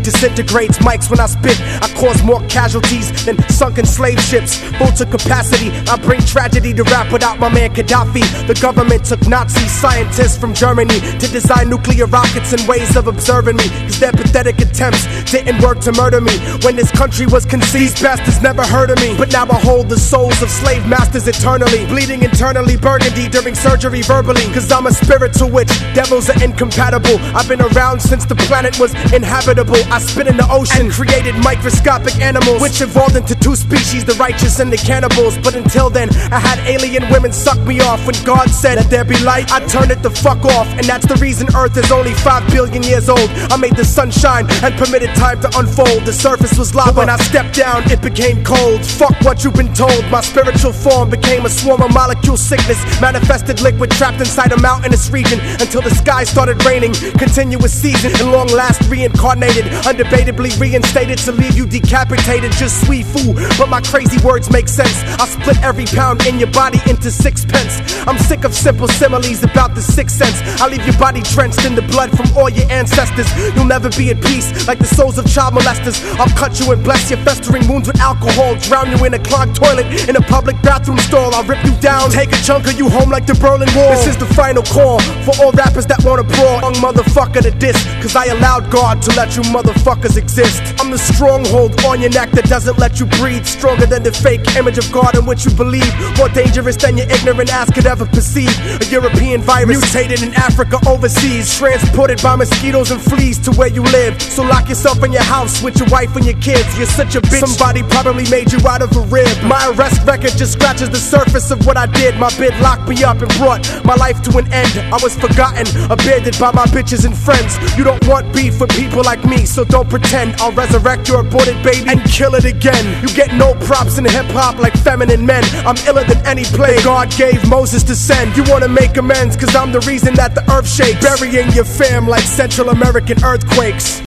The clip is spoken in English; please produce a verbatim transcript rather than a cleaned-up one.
disintegrates mics when I spit. I cause more casualties than sunken slave ships. Full to capacity, I bring tragedy to rap without my man Gaddafi. The government took Nazi scientists from Germany to design nuclear rockets and ways of observing me, cause their pathetic attempts didn't work to murder me. When this country was conceived, these bastards never heard of me. But now I hold the souls of slave masters eternally, bleeding internally burgundy during surgery verbally, cause I'm a spiritual witch, devils are incompatible. I've been around since the planet was inhabitable. I spit in the ocean and created microscopic animals, which evolved into two species, the righteous and the cannibals. But until then, I had alien women suck me off. When God said that there be light, I turned it the fuck off. And that's the reason Earth is only five billion years old. I made the sun shine and permitted time to unfold. The surface was lava, when I stepped down it became cold. Fuck what you've been told. My spiritual form became a swarm of molecule sickness, manifested liquid trapped inside a mountainous region, until the sky started raining. Continuous season and long last reincarnated, undebatably reinstated to leave you decapitated. Just sweet food, but my crazy words make sense. I split every pound in your body into sixpence. I'm sick of simple similes about the sixth sense. I leave your body drenched in the blood from all your ancestors. You'll never be at peace like the souls of child molesters. I'll cut you and bless your festering wounds with alcohol, drown you in a clogged toilet in a public bathroom stall. I'll rip you down, take a chunk of you home like the Berlin Wall. This is the final call for all rappers that wanna brawl. Young motherfucker to diss, cause I allowed God to let you motherfuckers exist. I'm the stronghold on your neck that doesn't let you breathe, stronger than the fake image of God in which you believe, more dangerous than your ignorant ass could ever perceive. A European virus mutated in Africa overseas, transported by mosquitoes and fleas to where you live. So lock yourself in your house with your wife and your kids. You're such a bitch, somebody probably made you out of a rib. My arrest record just scratches the surface of what I did. My bid locked me up and brought my life to an end. I was forgotten, abandoned by my bitches and friends. You don't want beef with people like me, so don't pretend. I'll resurrect your aborted baby and kill it again. You get no props in hip-hop like feminine men. I'm iller than any plague God gave Moses to send. You wanna make amends, cause I'm the reason that the earth shakes, burying your fam like Central American earthquakes.